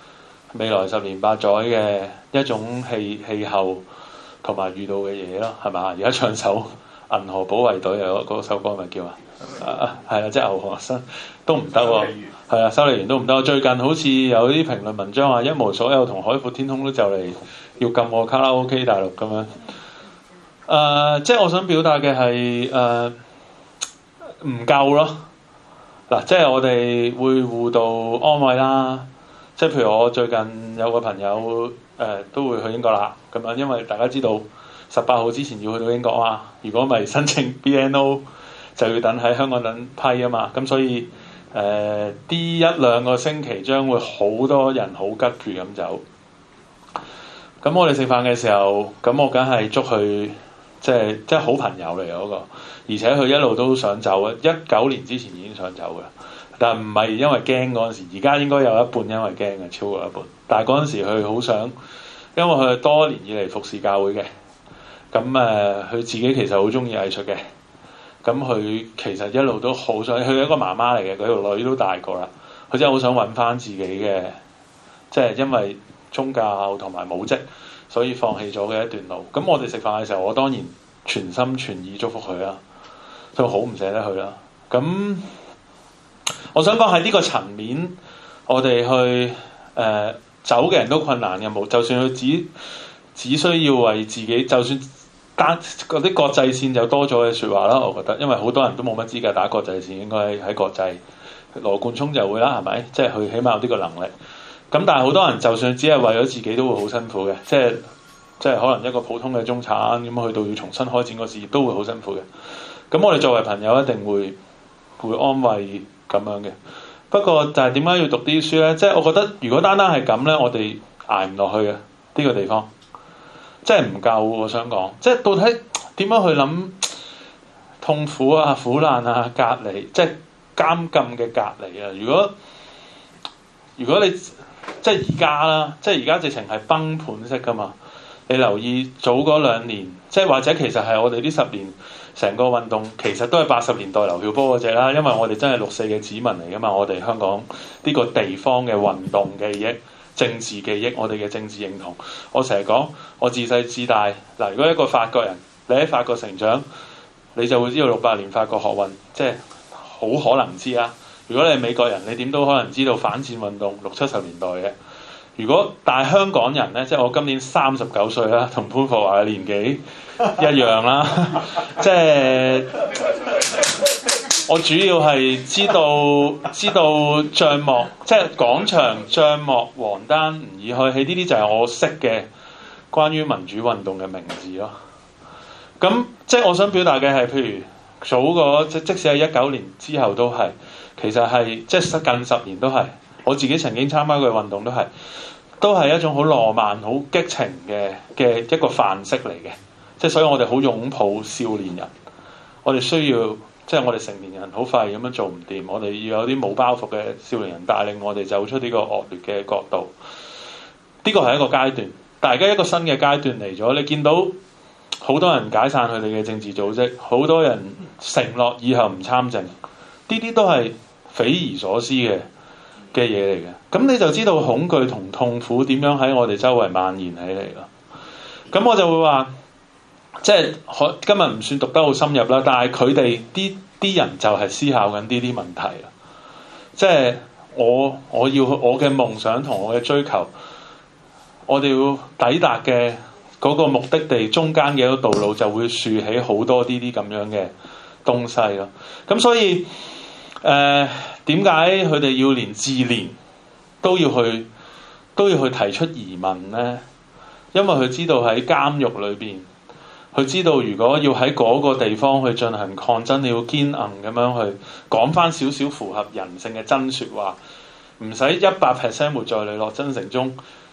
未來10年8載嘅一種氣候同埋遇到嘅嘢咯，係嘛？而家唱首《銀河保衛隊》嗰首歌咪叫係啊，即係牛學生都唔得喎，係啊，修理員都唔得。最近好似有啲評論文章話一無所有同海闊天空都就嚟要禁我卡拉 OK 大陸咁樣。即係我想表達嘅係唔夠咯。嗱，即係我哋會互道安慰啦。即係譬如我最近有個朋友都會去英國啦，咁樣因為大家知道18號之前要去到英國嘛，如果咪申請 BNO 就要等喺香港等批啊嘛，咁所以呢1-2個星期將會好多人好急住咁走。咁我哋食飯嘅時候，咁我梗係祝佢即係好朋友嚟嘅嗰個，而且佢一路都想走嘅，19年之前已經想走嘅。但唔係因為驚嗰陣時，而家應該有一半因為驚嘅，超過一半。但係嗰陣時佢好想，因為佢係多年以嚟服侍教會嘅，咁佢自己其實好中意藝術嘅，咁佢其實一路都好想，佢係一個媽媽嚟嘅，佢條女都大個啦，佢真係好想揾翻自己嘅，即係因為宗教同埋母職，所以放棄咗嘅一段路。咁我哋食飯嘅時候，我當然全心全意祝福佢啦，就好唔捨得佢啦。咁我想講喺呢個層面，我哋去走嘅人都困難嘅，冇就算佢只需要為自己，就算單嗰啲國際線就多咗嘅説話啦。我覺得，因為好多人都冇乜資格打國際線，應該喺國際羅冠聰就會啦，係咪？即係佢起碼有呢個能力。咁但係好多人就算只係為咗自己，都會好辛苦嘅。即係可能一個普通嘅中產咁去到要重新開展個事業，都會好辛苦嘅。咁我哋作為朋友一定會安慰咁樣嘅。不過就係點解要讀啲書咧？即係我覺得如果單單係咁咧，我哋捱唔落去嘅呢個地方，即係唔夠。我想講，即係到底點樣去諗痛苦啊、苦難啊、隔離，即係監禁嘅隔離啊？如果你即係而家啦，即係而家直情係崩盤式噶嘛？你留意早嗰2年，即係或者其實係我哋呢10年成個運動，其實都係80年代劉曉波嗰隻啦。因為我哋真係6·4嘅子民嚟噶嘛，我哋香港呢個地方嘅運動記憶、政治記憶，我哋嘅政治認同。我成日講，我自細至大嗱，如果一個法國人，你喺法國成長，你就會知道68年法國學運，即係好可能知啦。如果你係美國人，你點都可能知道反戰運動60-70年代嘅。但係香港人咧，即係我今年39歲啦，同潘霍華嘅年紀一樣啦。即係我主要係知道帳幕，即係廣場、帳幕、黃丹、吾爾開希，呢啲就係我識嘅關於民主運動嘅名字咯。咁即係我想表達嘅係，譬如早嗰即使係19年之後都係，其實係即係近10年都係。我自己曾經參加過嘅運動都係一種好浪漫、好激情嘅一個範式嚟嘅，即係所以我哋好擁抱少年人。我哋需要即係我哋成年人好快咁樣做唔掂，我哋要有啲冇包袱嘅少年人帶領我哋走出呢個惡劣嘅角度。呢個係一個階段，大家一個新嘅階段嚟咗。你見到好多人解散佢哋嘅政治組織，好多人承諾以後唔參政，呢啲都係匪夷所思嘅嘢嚟嘅。咁你就知道恐懼同痛苦點樣喺我哋周圍蔓延起嚟咯。咁我就會話，即係今日唔算讀得好深入啦，但係佢哋啲人就係思考緊呢啲問題啦。即係我要我嘅夢想同我嘅追求，我哋要抵達嘅嗰個目的地中間嘅一個道路，就會豎起好多呢啲咁樣嘅東西咯。咁所以點解佢哋要連自憐都要去提出疑問咧？因為佢知道喺監獄裏邊，佢知道如果要喺嗰個地方去進行抗爭，你要堅韌咁樣去講翻少少符合人性嘅真説話，唔使100% 活在磊落真誠中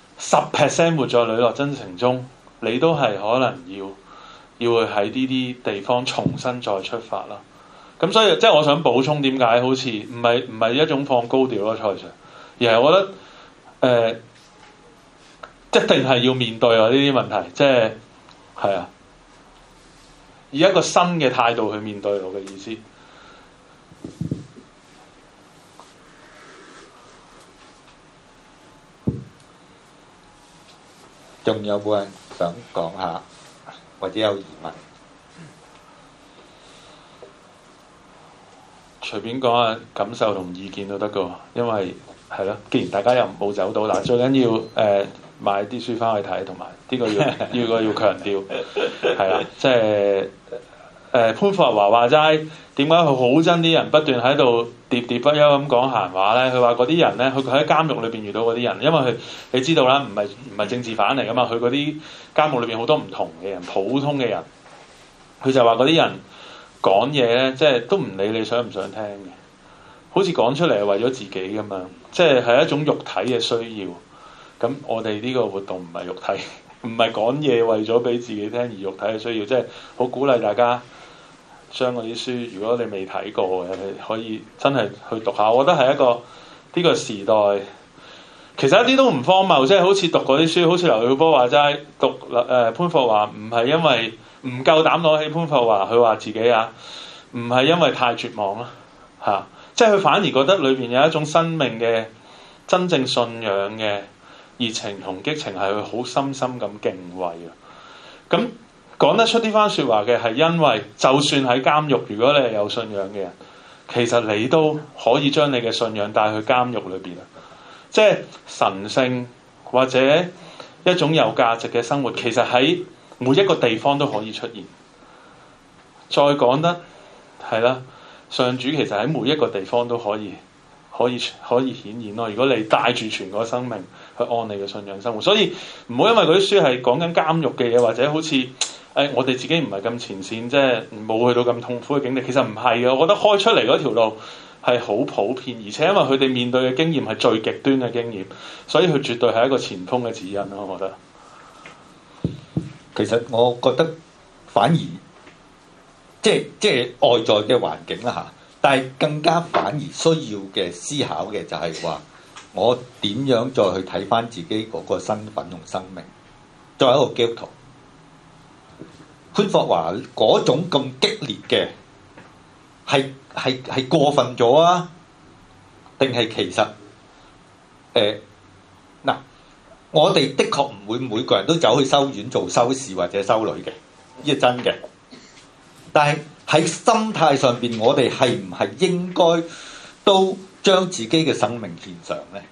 ，10% 活在磊落真誠中，你都係可能要去喺呢啲地方重新再出發啦。咁所以即係我想補充點解好似唔係一種放高調咯，蔡 Sir，而係我覺得一定係要面對啊呢啲問題，即係啊，以一個新嘅態度去面對我嘅意思。 仲有冇人想講下，或者有疑問？ 隨便講下感受同意見都得㗎喎，因為係咯，既然大家又冇走到嗱，最緊要買啲書翻去睇，同埋呢個要強調係啦，即係潘霍華話齋，點解佢好憎啲人不斷喺度喋喋不休咁講閒話咧？佢話嗰啲人咧，佢喺監獄裏邊遇到嗰啲人，因為佢你知道啦，唔係政治犯嚟噶嘛，佢嗰啲監獄裏邊好多唔同嘅人，普通嘅人，佢就話嗰啲人講嘢咧，即係都唔理你想唔想聽嘅，好似講出嚟係為咗自己咁樣，即係一種肉體嘅需要。咁我哋呢個活動唔係肉體，唔係講嘢為咗俾自己聽而肉體嘅需要，即係好鼓勵大家將嗰啲書，如果你未睇過嘅，你可以真係去讀下。我覺得係一個呢個時代，其實一啲都唔荒謬，即係好似讀嗰啲書，好似劉曉波話齋，讀潘霍華唔係因為唔夠膽攞起潘霍華，佢話自己唔係因為太絕望啦嚇，即係佢反而覺得裏邊有一種生命嘅真正信仰嘅熱情同激情，係佢好深深咁敬畏啊！咁講得出呢番説話嘅係因為，就算喺監獄，如果你係有信仰嘅人，其實你都可以將你嘅信仰帶去監獄裏邊啊！即係神聖或者一種有價值嘅生活，其實喺每一個地方都可以出現。再講得係啦，上主其實喺每一個地方都可以顯現咯。如果你帶住全個生命去按你嘅信仰生活，所以唔好因為嗰啲書係講緊監獄嘅嘢，或者好似我哋自己唔係咁前線，即係冇去到咁痛苦嘅境地。其實唔係嘅，我覺得開出嚟嗰條路係好普遍，而且因為佢哋面對嘅經驗係最極端嘅經驗，所以佢絕對係一個前鋒嘅指引咯。我覺得其實我覺得反而即係外在嘅環境啦嚇，但係更加反而需要嘅思考嘅就係話，我點樣再去睇翻自己嗰個身份同生命，作為一個基督徒。潘霍華嗰種咁激烈嘅係過分咗啊？定係其實嗱，我哋的確唔會每個人都走去修院做修士或者修女嘅，呢係真嘅。但係喺心態上邊，我哋係唔係應該都將自己嘅生命獻上咧？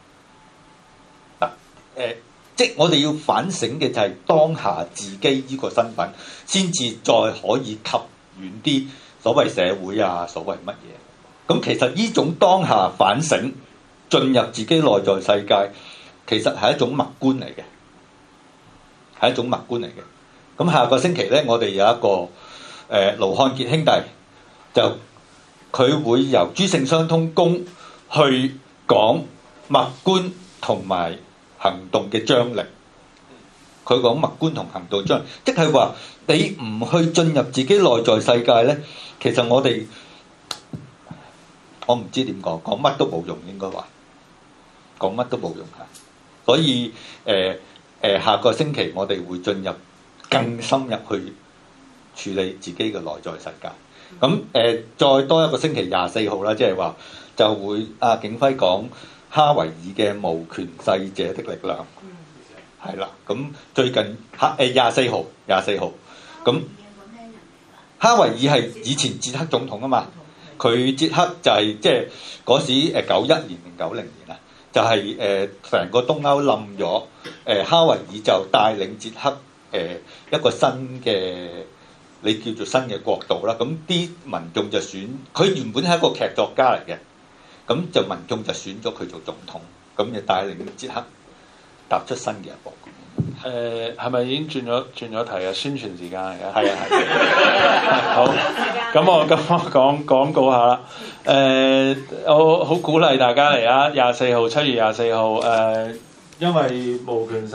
即係我哋要反省嘅就係當下自己呢個身份，先至再可以及遠啲所謂社會啊，所謂乜嘢。咁其實呢種當下反省，進入自己內在世界，其實係一種默觀嚟嘅，係一種默觀嚟嘅。咁下個星期咧，我哋有一個盧漢傑兄弟，就佢會由諸聖相通功去講默觀同埋行動嘅張力。佢講默觀同行動張力，即係話你唔去進入自己內在世界咧，其實我唔知點講乜都冇用，應該話講乜都冇用嚇。所以下個星期我哋會進入更深入去處理自己嘅內在世界。咁再多一個星期24號啦，即係話就會阿景輝講哈維爾嘅無權勢者的力量，係啦。咁最近24號，咁哈維爾係以前捷克總統啊嘛，佢捷克就係即係嗰時91年定90年啊，就係成個東歐冧咗，哈維爾就帶領捷克一個新嘅，你叫做新嘅國度啦。咁啲民眾就選佢，原本係一個劇作家嚟嘅，咁就民眾就選咗佢做總統，咁就帶領捷克踏出新嘅一步。 係咪已經轉咗題啊？宣傳時間嚟㗎。 係啊。 好，咁我講廣告下啦。我好鼓勵大家嚟啊！7月24號，因為無權勢。